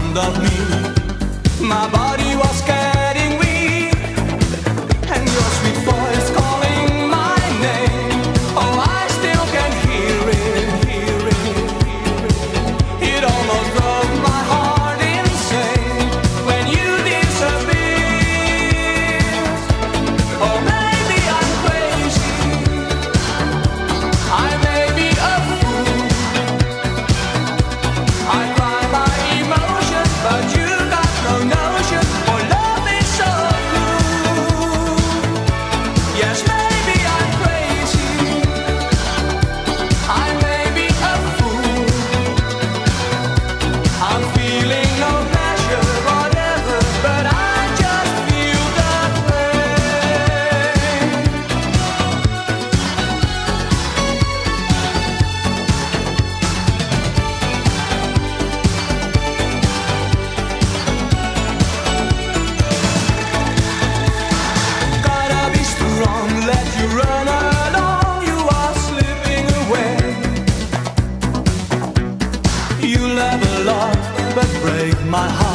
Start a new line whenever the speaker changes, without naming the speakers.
fond of me. My body was getting weak, and your sweet voice calling my name. Oh, I still can hear it, hear it, hear it. It almost broke my heart insane when you disappeared. Oh, maybe I'm crazy, I may be a fool. I cry my emotions, but you got no notion. Oh, love is so cruel. Yes, maybe I'm crazy, I may be a fool. I'm feeling no pleasure whatever, but I just feel the pain. Gotta be strong, let you run along. You are slipping away. You'll never love but break my heart.